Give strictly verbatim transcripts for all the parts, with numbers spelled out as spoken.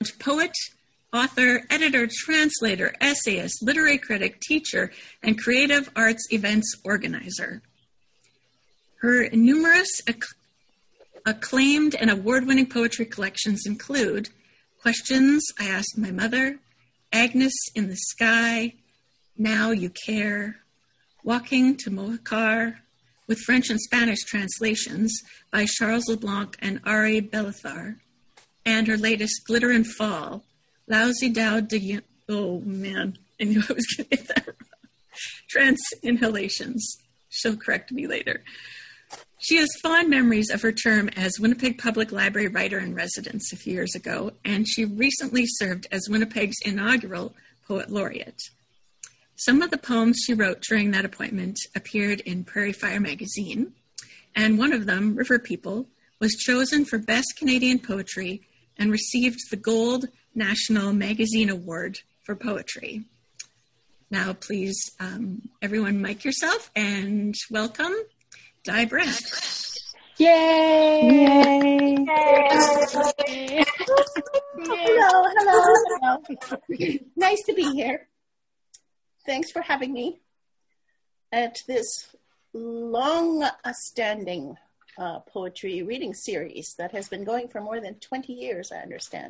poet, author, editor, translator, essayist, literary critic, teacher, and creative arts events organizer. Her numerous acc- acclaimed and award-winning poetry collections include Questions I Asked My Mother, Agnes in the Sky, Now You Care, Walking to Mohakar, with French and Spanish translations by Charles LeBlanc and Ari Belethar, and her latest Glitter and Fall, Lousy Dow de... Oh, man, I knew I was going to get that wrong. Trance Inhalations. She'll correct me later. She has fond memories of her term as Winnipeg Public Library Writer-in-Residence a few years ago, and she recently served as Winnipeg's inaugural Poet Laureate. Some of the poems she wrote during that appointment appeared in Prairie Fire magazine, and one of them, River People, was chosen for Best Canadian Poetry and received the Gold National Magazine Award for Poetry. Now, please, um, everyone mic yourself and welcome Di Brent. Yay! Yay! Yay! Hello, hello, hello. Nice to be here. Thanks for having me at this long-standing uh, poetry reading series that has been going for more than twenty years, I understand.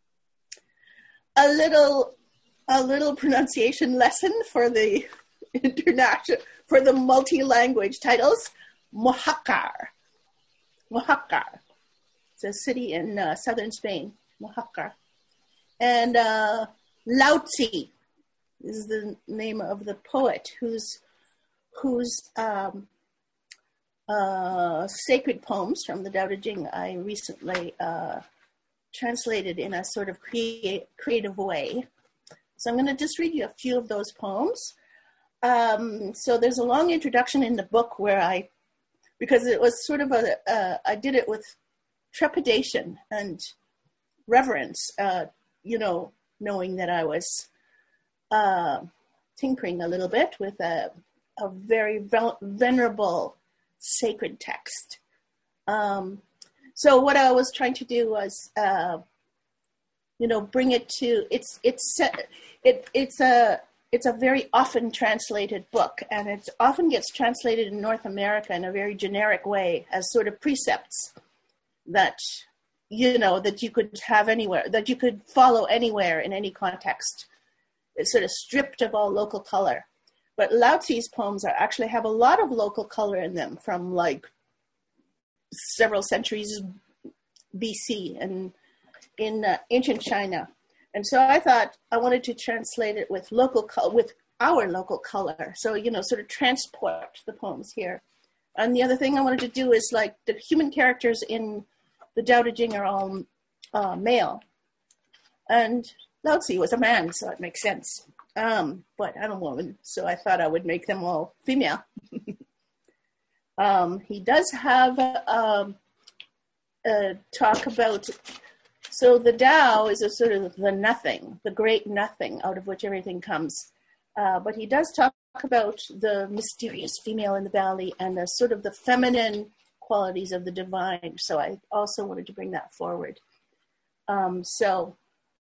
A little, a little pronunciation lesson for the international, for the multi-language titles. Mohakar. Mohakar. It's a city in uh, southern Spain, Mohakar. And uh, Laozi is the name of the poet whose whose um, uh, sacred poems from the Tao Te Ching I recently uh, translated in a sort of create, creative way. So I'm going to just read you a few of those poems. Um, so there's a long introduction in the book where I, because it was sort of a, uh, I did it with trepidation and reverence, uh, you know, knowing that I was uh, tinkering a little bit with a, a very venerable sacred text. Um, so what I was trying to do was, uh, you know, bring it to, it's, it's, it, it's a, it's a very often translated book, and it often gets translated in North America in a very generic way as sort of precepts that, you know, that you could have anywhere, that you could follow anywhere in any context. It's sort of stripped of all local color. But Laozi's poems are actually have a lot of local color in them from like several centuries B C and in uh, ancient China. And so I thought I wanted to translate it with local co- with our local color. So, you know, sort of transport the poems here. And the other thing I wanted to do is like the human characters in the Tao Te Ching are all uh, male. And Laozi was a man, so it makes sense. Um, but I'm a woman, so I thought I would make them all female. um, he does have um, a talk about, so the Tao is a sort of the nothing, the great nothing out of which everything comes. Uh, but he does talk about the mysterious female in the valley and the sort of the feminine qualities of the divine. So I also wanted to bring that forward. Um, so,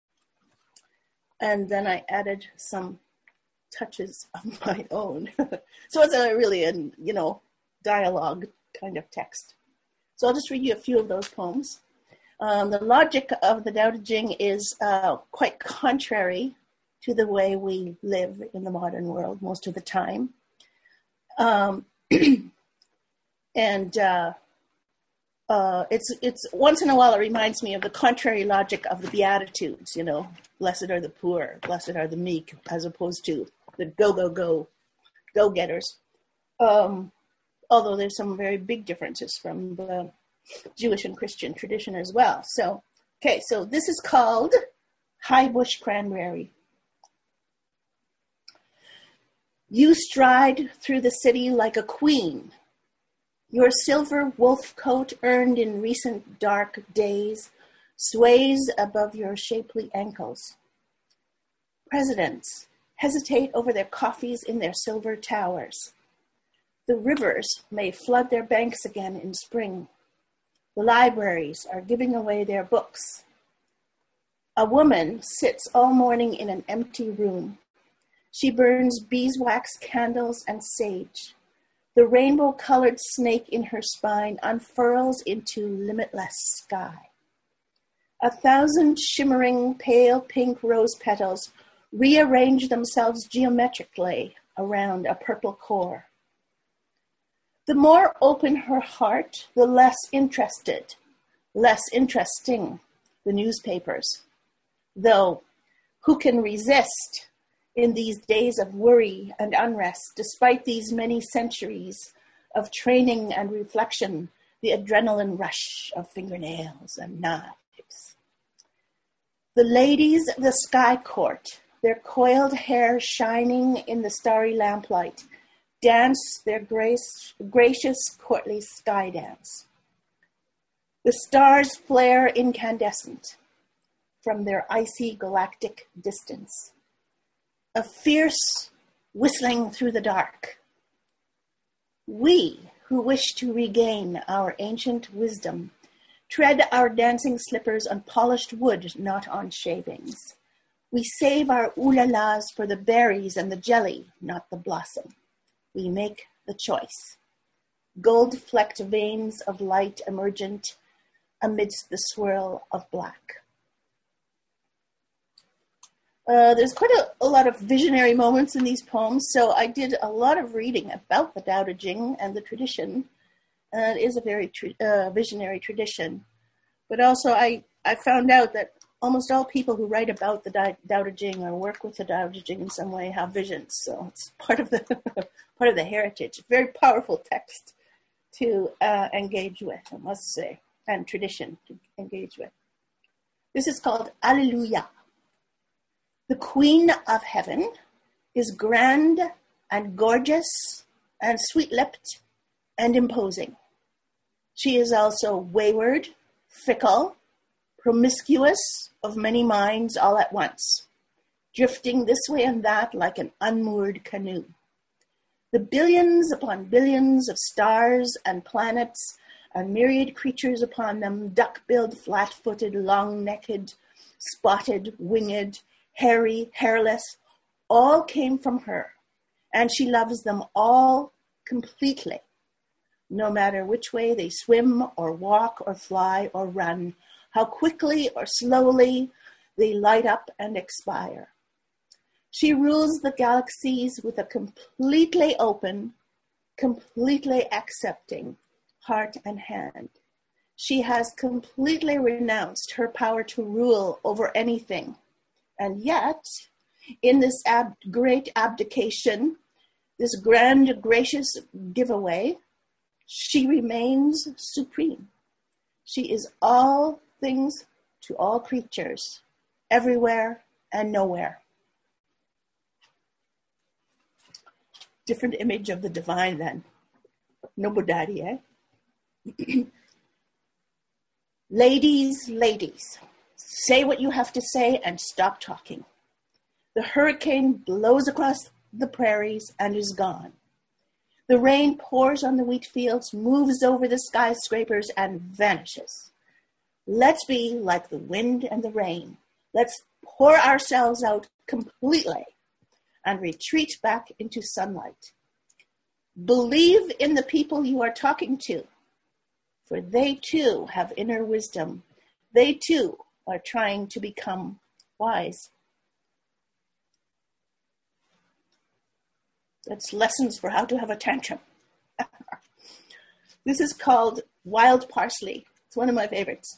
and then I added some touches of my own. So it's a really, a, you know, dialogue kind of text. So I'll just read you a few of those poems. Um, the logic of the Tao Te Ching is uh, quite contrary to the way we live in the modern world most of the time. Um, and uh, uh, it's it's once in a while it reminds me of the contrary logic of the Beatitudes, you know, blessed are the poor, blessed are the meek, as opposed to the go, go, go, go-getters. Um, although there's some very big differences from the Jewish and Christian tradition as well. So, okay, so this is called High Bush Cranberry. You stride through the city like a queen. Your silver wolf coat, earned in recent dark days, sways above your shapely ankles. Presidents hesitate over their coffees in their silver towers. The rivers may flood their banks again in spring. The libraries are giving away their books. A woman sits all morning in an empty room. She burns beeswax candles and sage. The rainbow-colored snake in her spine unfurls into limitless sky. A thousand shimmering pale pink rose petals rearrange themselves geometrically around a purple core. The more open her heart, the less interested, less interesting the newspapers. Though, who can resist in these days of worry and unrest, despite these many centuries of training and reflection, the adrenaline rush of fingernails and knives? The ladies of the Sky Court, their coiled hair shining in the starry lamplight, dance their grace, gracious, courtly sky dance. The stars flare incandescent from their icy galactic distance. A fierce whistling through the dark. We, who wish to regain our ancient wisdom, tread our dancing slippers on polished wood, not on shavings. We save our ooh-la-las for the berries and the jelly, not the blossom. We make the choice. Gold-flecked veins of light emergent amidst the swirl of black. Uh, there's quite a, a lot of visionary moments in these poems, so I did a lot of reading about the Tao Te Ching and the tradition. Uh, it is a very tra- uh, visionary tradition. But also I, I found out that almost all people who write about the Tao Te Ching or work with the Tao Te Ching in some way have visions, so it's part of the part of the heritage. Very powerful text to uh, engage with, I must say, and tradition to engage with. This is called Alleluia. The Queen of Heaven is grand and gorgeous and sweet-lipped and imposing. She is also wayward, fickle, promiscuous, of many minds all at once, drifting this way and that like an unmoored canoe. The billions upon billions of stars and planets and myriad creatures upon them, duck-billed, flat-footed, long-necked, spotted, winged, hairy, hairless, all came from her, and she loves them all completely, no matter which way they swim or walk or fly or run, how quickly or slowly they light up and expire. She rules the galaxies with a completely open, completely accepting heart and hand. She has completely renounced her power to rule over anything. And yet, in this ab- great abdication, this grand, gracious giveaway, she remains supreme. She is all things to all creatures, everywhere and nowhere. Different image of the divine then. Nobody, eh? Ladies, ladies, say what you have to say and stop talking. The hurricane blows across the prairies and is gone. The rain pours on the wheat fields, moves over the skyscrapers, and vanishes. Let's be like the wind and the rain. Let's pour ourselves out completely and retreat back into sunlight. Believe in the people you are talking to, for they too have inner wisdom. They too are trying to become wise. That's lessons for how to have a tantrum. This is called Wild Parsley. It's one of my favorites.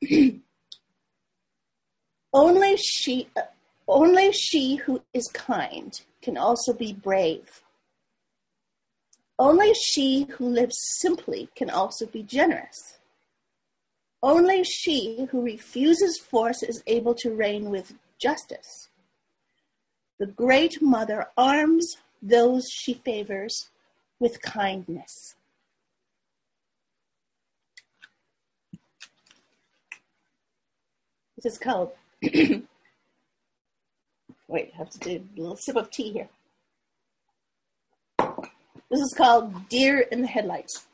Only she, uh, only she who is kind can also be brave. Only she who lives simply can also be generous. Only she who refuses force is able to reign with justice. The Great Mother arms those she favors with kindness. This is called, wait, I have to do a little sip of tea here. This is called Deer in the Headlights.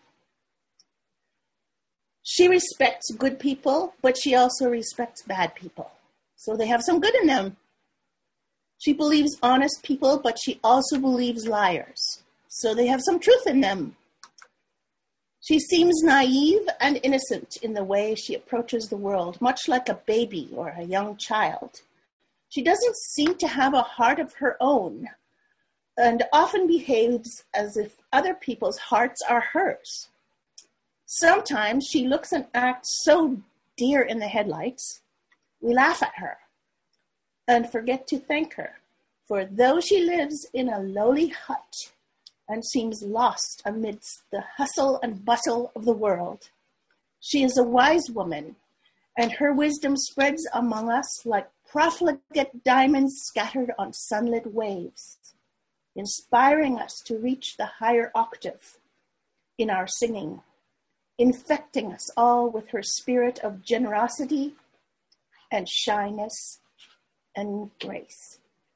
She respects good people, but she also respects bad people. so they have some good in them. She believes honest people, but she also believes liars, so they have some truth in them. She seems naive and innocent in the way she approaches the world, much like a baby or a young child. She doesn't seem to have a heart of her own and often behaves as if other people's hearts are hers. Sometimes she looks and acts so deer in the headlights, we laugh at her and forget to thank her, for though she lives in a lowly hut and seems lost amidst the hustle and bustle of the world, she is a wise woman, and her wisdom spreads among us like profligate diamonds scattered on sunlit waves, inspiring us to reach the higher octave in our singing, infecting us all with her spirit of generosity and shyness and grace.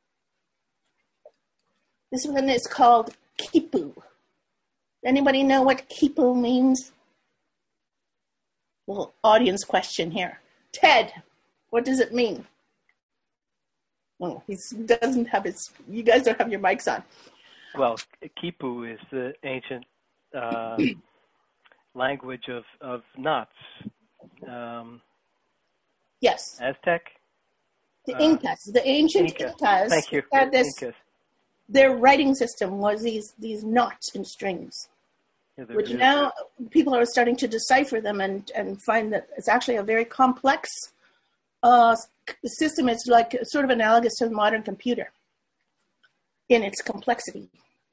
This one is called Kipu. Anybody know what Kipu means? Little audience question here. Ted, what does it mean? Oh, he doesn't have his, you guys don't have your mics on. Well, Kipu is the ancient uh, language of, of knots. Um, yes. Aztec? The Incas, uh, the ancient Inca. Incas. Thank you. Had this, Incas. Their writing system was these, these knots and strings, yeah, which really now good. People are starting to decipher them and, and find that it's actually a very complex uh, system. It's like sort of analogous to the modern computer in its complexity.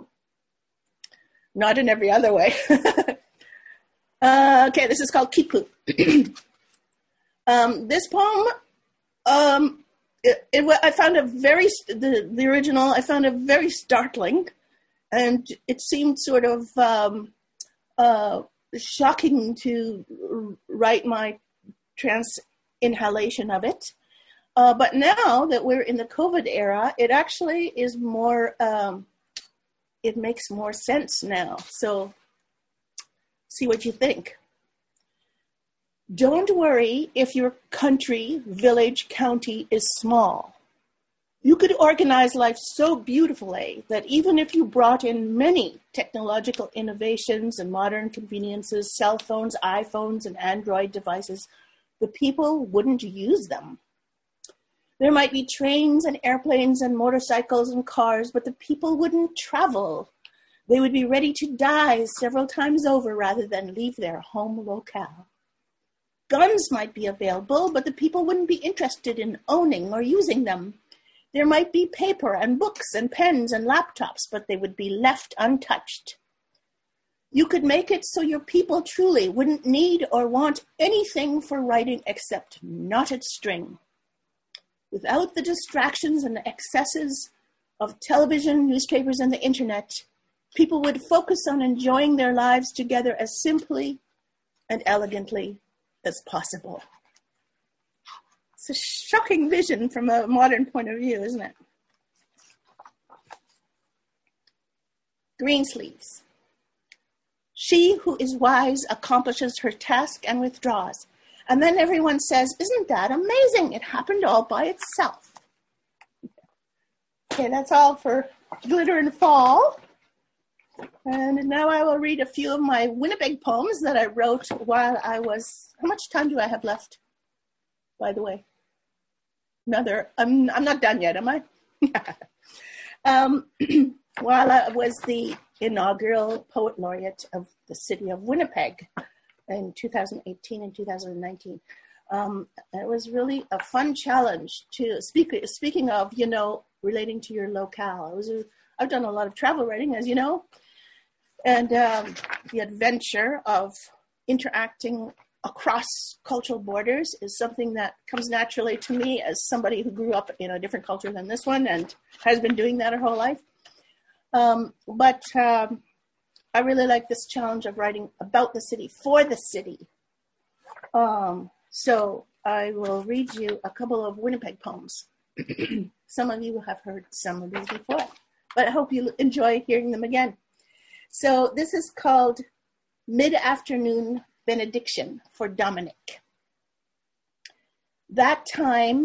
Not in every other way. uh, okay, this is called Kipu. um, this poem, um, it, it, I found it very, the, the original, I found it very startling, and it seemed sort of um, uh, shocking to write my trans inhalation of it. Uh, but now that we're in the COVID era, it actually is more, um, it makes more sense now. So see what you think. Don't worry if your country, village, county is small. You could organize life so beautifully that even if you brought in many technological innovations and modern conveniences, cell phones, iPhones, and Android devices, the people wouldn't use them. There might be trains and airplanes and motorcycles and cars, but the people wouldn't travel. They would be ready to die several times over rather than leave their home locale. Guns might be available, but the people wouldn't be interested in owning or using them. There might be paper and books and pens and laptops, but they would be left untouched. You could make it so your people truly wouldn't need or want anything for writing except knotted string. Without the distractions and the excesses of television, newspapers, and the internet, people would focus on enjoying their lives together as simply and elegantly as possible. It's a shocking vision from a modern point of view, isn't it? Greensleeves. She who is wise accomplishes her task and withdraws. And then everyone says, isn't that amazing? It happened all by itself. Okay, that's all for Glitter and Fall. And now I will read a few of my Winnipeg poems that I wrote while I was, how much time do I have left, by the way? Another, I'm, I'm not done yet, am I? um, while I was the inaugural Poet Laureate of the city of Winnipeg in two thousand eighteen and two thousand nineteen. Um, it was really a fun challenge to speak, speaking of, you know, relating to your locale. It was a, I've done a lot of travel writing, as you know, and um, the adventure of interacting across cultural borders is something that comes naturally to me as somebody who grew up in a different culture than this one and has been doing that her whole life. Um, but um, I really like this challenge of writing about the city, for the city. Um, so I will read you a couple of Winnipeg poems. Some of you have heard some of these before, but I hope you enjoy hearing them again. So this is called Mid-Afternoon Benediction for Dominic. That time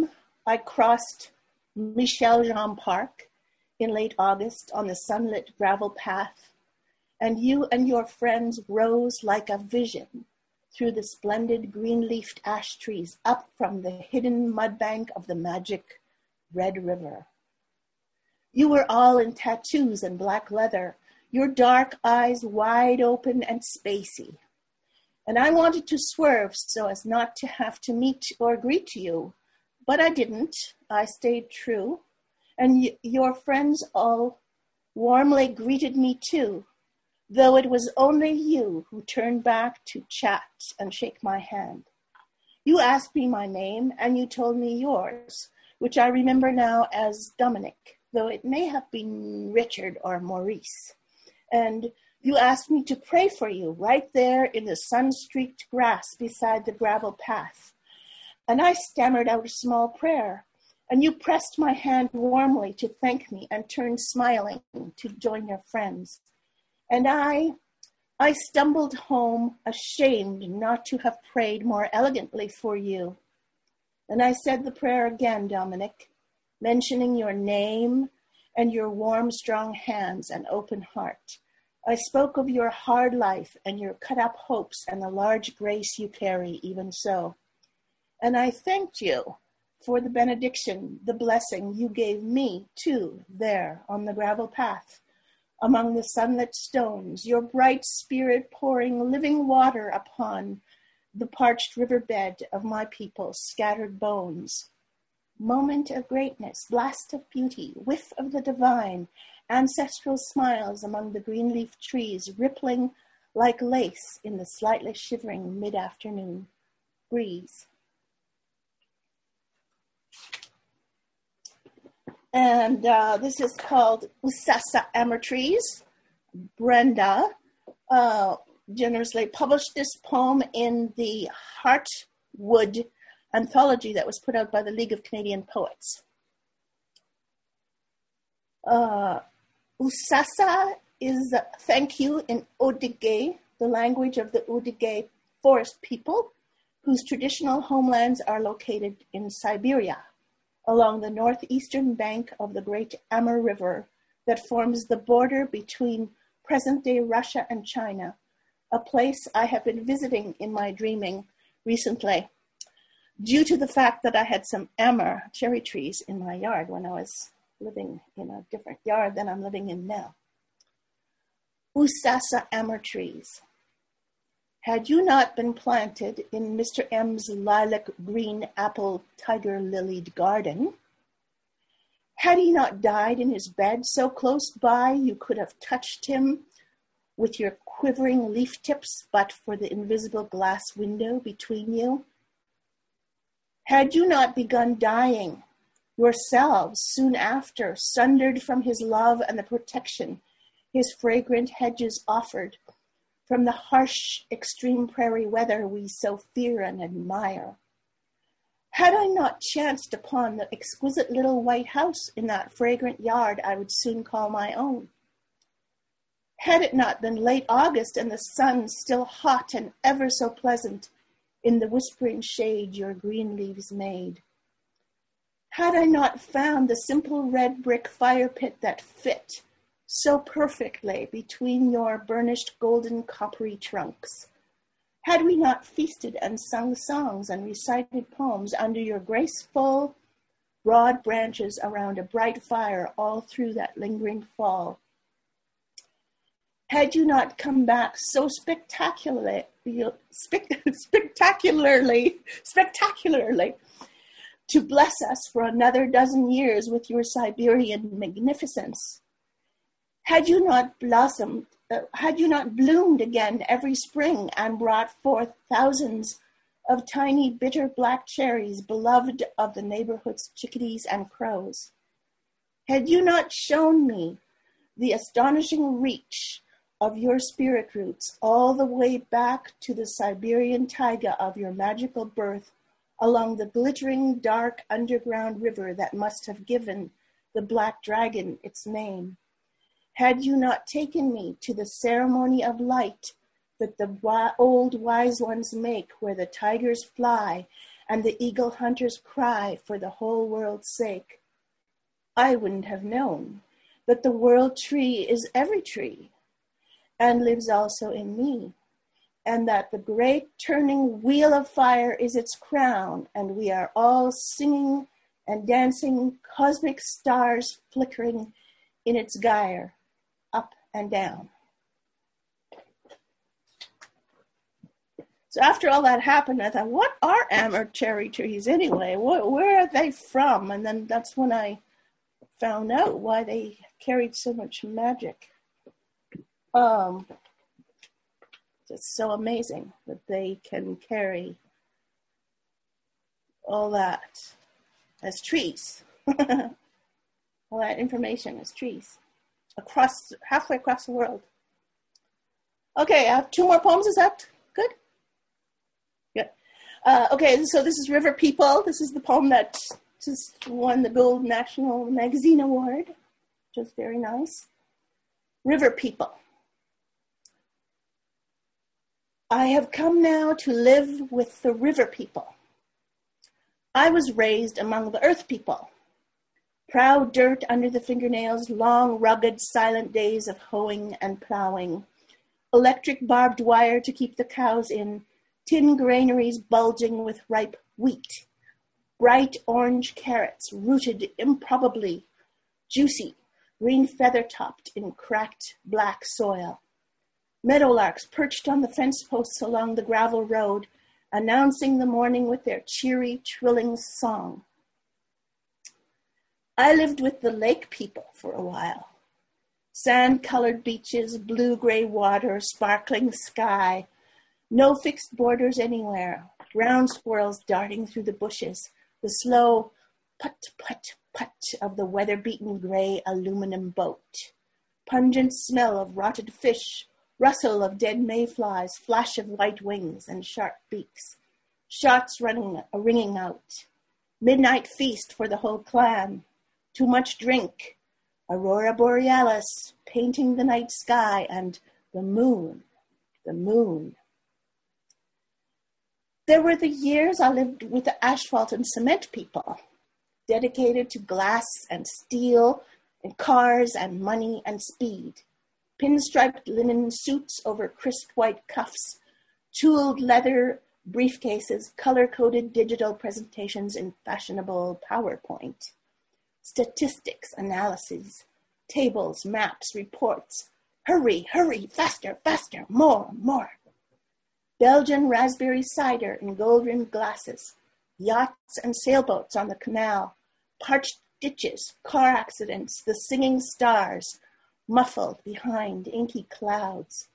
I crossed Michel Jean Park in late August on the sunlit gravel path, and you and your friends rose like a vision through the splendid green-leafed ash trees up from the hidden mudbank of the magic Red River. You were all in tattoos and black leather, your dark eyes wide open and spacey. And I wanted to swerve so as not to have to meet or greet you, but I didn't. I stayed true. And y- your friends all warmly greeted me too, though it was only you who turned back to chat and shake my hand. You asked me my name, and you told me yours, which I remember now as Dominic, though it may have been Richard or Maurice. And you asked me to pray for you right there in the sun-streaked grass beside the gravel path. And I stammered out a small prayer, and you pressed my hand warmly to thank me and turned smiling to join your friends. And I, I stumbled home, ashamed not to have prayed more elegantly for you. And I said the prayer again, Dominic, mentioning your name and your warm, strong hands and open heart. I spoke of your hard life and your cut-up hopes and the large grace you carry, even so. And I thanked you for the benediction, the blessing you gave me, too, there on the gravel path, among the sunlit stones, your bright spirit pouring living water upon the parched riverbed of my people's scattered bones. Moment of greatness, blast of beauty, whiff of the divine, ancestral smiles among the green leaf trees, rippling like lace in the slightly shivering mid-afternoon breeze. And uh, this is called Usasa Amortries. Brenda uh, generously published this poem in the Heartwood anthology that was put out by the League of Canadian Poets. Uh, Usasa is uh, thank you in Odigay, the language of the Odigay forest people, whose traditional homelands are located in Siberia, along the northeastern bank of the great Amur River that forms the border between present-day Russia and China, a place I have been visiting in my dreaming recently, due to the fact that I had some Amur cherry trees in my yard when I was living in a different yard than I'm living in now. Usasa Amur trees. Had you not been planted in Mister M's lilac green apple tiger lilied garden, had he not died in his bed so close by you could have touched him with your quivering leaf tips but for the invisible glass window between you? Had you not begun dying yourselves soon after, sundered from his love and the protection his fragrant hedges offered from the harsh, extreme prairie weather we so fear and admire? Had I not chanced upon the exquisite little white house in that fragrant yard I would soon call my own? Had it not been late August and the sun still hot and ever so pleasant in the whispering shade your green leaves made? Had I not found the simple red brick fire pit that fit so perfectly between your burnished golden coppery trunks? Had we not feasted and sung songs and recited poems under your graceful, broad branches around a bright fire all through that lingering fall? Had you not come back so spectacularly, spec- spectacularly, spectacularly, to bless us for another dozen years with your Siberian magnificence? Had you not blossomed, uh, had you not bloomed again every spring and brought forth thousands of tiny bitter black cherries beloved of the neighborhood's chickadees and crows? Had you not shown me the astonishing reach of your spirit roots all the way back to the Siberian taiga of your magical birth along the glittering dark underground river that must have given the black dragon its name? Had you not taken me to the ceremony of light that the old wise ones make where the tigers fly and the eagle hunters cry for the whole world's sake, I wouldn't have known that the world tree is every tree and lives also in me, and that the great turning wheel of fire is its crown, and we are all singing and dancing cosmic stars flickering in its gyre, up and down. So after all that happened, I thought, what are amber cherry trees anyway? What, where are they from? And then that's when I found out why they carried so much magic. Um, it's so amazing that they can carry all that as trees. All that information as trees across, halfway across the world. Okay, I have two more poems. Is that good? Good. Uh, okay, so this is River People. This is the poem that just won the Gold National Magazine Award, which is very nice. River People. I have come now to live with the river people. I was raised among the earth people. Proud dirt under the fingernails, long, rugged, silent days of hoeing and plowing. Electric barbed wire to keep the cows in, tin granaries bulging with ripe wheat. Bright orange carrots rooted improbably, juicy, green feather-topped in cracked black soil. Meadowlarks perched on the fence posts along the gravel road, announcing the morning with their cheery, trilling song. I lived with the lake people for a while. Sand-colored beaches, blue-gray water, sparkling sky. No fixed borders anywhere. Ground squirrels darting through the bushes. The slow put-put-put of the weather-beaten gray aluminum boat. Pungent smell of rotted fish. Rustle of dead mayflies, flash of white wings and sharp beaks. Shots running, ringing out. Midnight feast for the whole clan. Too much drink. Aurora borealis painting the night sky, and the moon, the moon. There were the years I lived with the asphalt and cement people, dedicated to glass and steel and cars and money and speed. Pinstriped linen suits over crisp white cuffs, tooled leather briefcases, color-coded digital presentations in fashionable PowerPoint. Statistics, analyses, tables, maps, reports. Hurry, hurry, faster, faster, more, more. Belgian raspberry cider in gold-rimmed glasses, yachts and sailboats on the canal, parched ditches, car accidents, the singing stars, muffled behind inky clouds.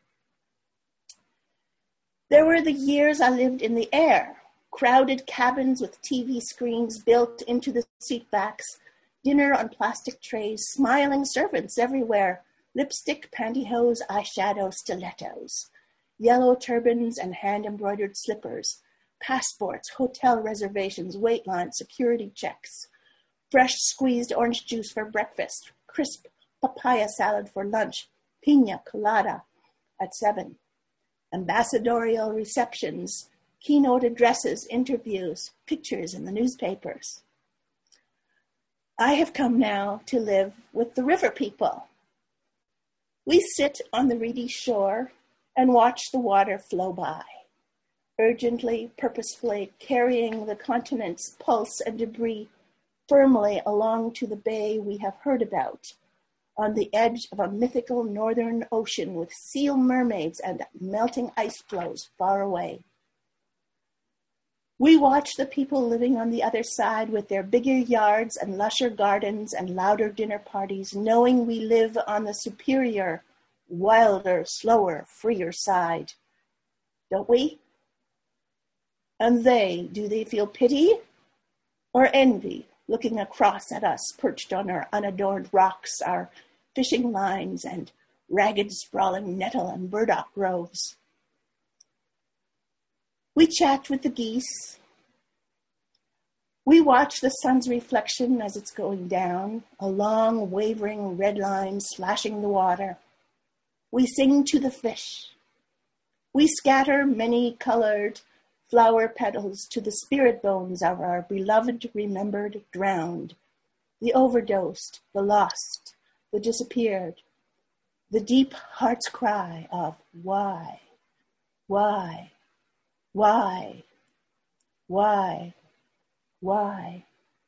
There were the years I lived in the air, crowded cabins with T V screens built into the seatbacks, dinner on plastic trays, smiling servants everywhere, lipstick, pantyhose, eyeshadow, stilettos, yellow turbans and hand-embroidered slippers, passports, hotel reservations, wait lines, security checks, fresh squeezed orange juice for breakfast, crisp papaya salad for lunch, pina colada at seven, ambassadorial receptions, keynote addresses, interviews, pictures in the newspapers. I have come now to live with the river people. We sit on the reedy shore and watch the water flow by, urgently, purposefully carrying the continent's pulse and debris firmly along to the bay we have heard about, on the edge of a mythical northern ocean with seal mermaids and melting ice floes far away. We watch the people living on the other side with their bigger yards and lusher gardens and louder dinner parties, knowing we live on the superior, wilder, slower, freer side. Don't we? And they, do they feel pity or envy, looking across at us perched on our unadorned rocks, our fishing lines and ragged sprawling nettle and burdock groves? We chat with the geese. We watch the sun's reflection as it's going down, a long wavering red line slashing the water. We sing to the fish. We scatter many-colored flower petals to the spirit bones of our beloved, remembered, drowned, the overdosed, the lost, the disappeared, the deep heart's cry of why, why, why, why, why.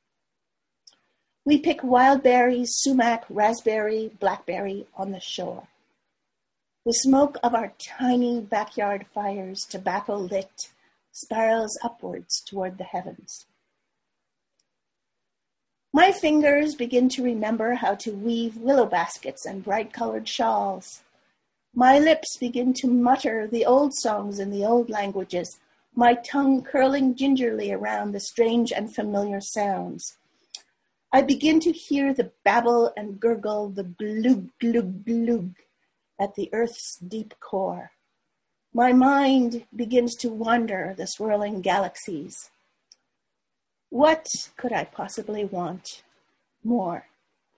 We pick wild berries, sumac, raspberry, blackberry on the shore. The smoke of our tiny backyard fires, tobacco lit, spirals upwards toward the heavens. My fingers begin to remember how to weave willow baskets and bright-colored shawls. My lips begin to mutter the old songs in the old languages, my tongue curling gingerly around the strange and familiar sounds. I begin to hear the babble and gurgle, the glug, glug, glug at the earth's deep core. My mind begins to wander the swirling galaxies. What could I possibly want more?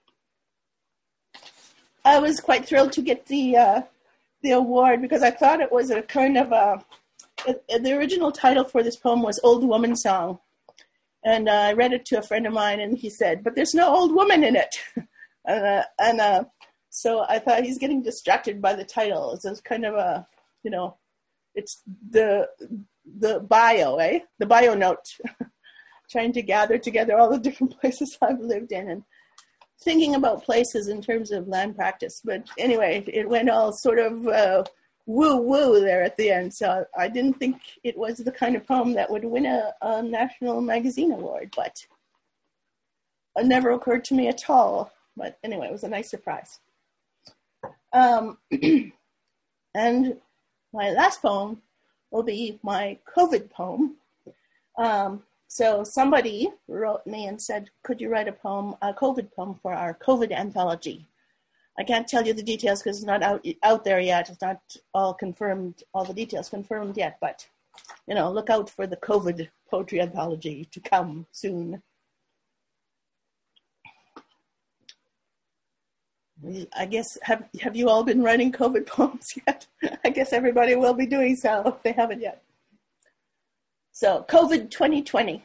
I was quite thrilled to get the uh, the award because I thought it was a kind of a, a the original title for this poem was Old Woman Song. And uh, I read it to a friend of mine and he said, but there's no old woman in it. and uh, and uh, so I thought he's getting distracted by the title. So it's kind of a, you know, it's the the bio, eh? The bio note. Trying to gather together all the different places I've lived in and thinking about places in terms of land practice. But anyway, it went all sort of uh, woo-woo there at the end. So I didn't think it was the kind of poem that would win a, a national magazine award, but it never occurred to me at all. But anyway, it was a nice surprise. Um, and my last poem will be my COVID poem. Um, So somebody wrote me and said, could you write a poem, a COVID poem for our COVID anthology? I can't tell you the details because it's not out, out there yet. It's not all confirmed, all the details confirmed yet, but, you know, look out for the COVID poetry anthology to come soon. I guess, have, have you all been writing COVID poems yet? I guess everybody will be doing so if they haven't yet. So, COVID twenty twenty.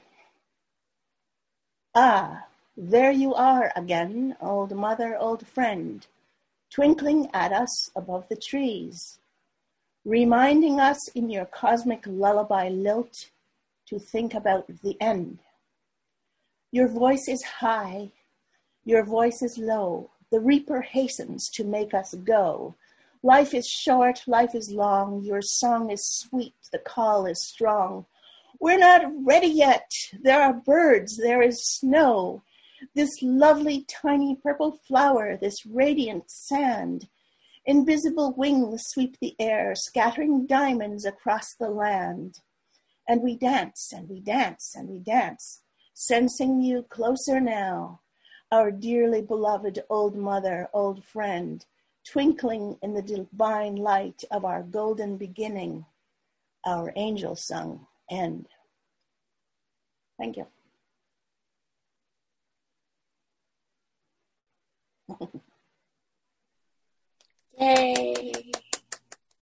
Ah, there you are again, old mother, old friend, twinkling at us above the trees, reminding us in your cosmic lullaby lilt to think about the end. Your voice is high, your voice is low, the reaper hastens to make us go. Life is short, life is long, your song is sweet, the call is strong. We're not ready yet. There are birds. There is snow. This lovely tiny purple flower, this radiant sand. Invisible wings sweep the air, scattering diamonds across the land. And we dance, and we dance, and we dance, sensing you closer now, our dearly beloved old mother, old friend, twinkling in the divine light of our golden beginning, our angel sung end. Thank you.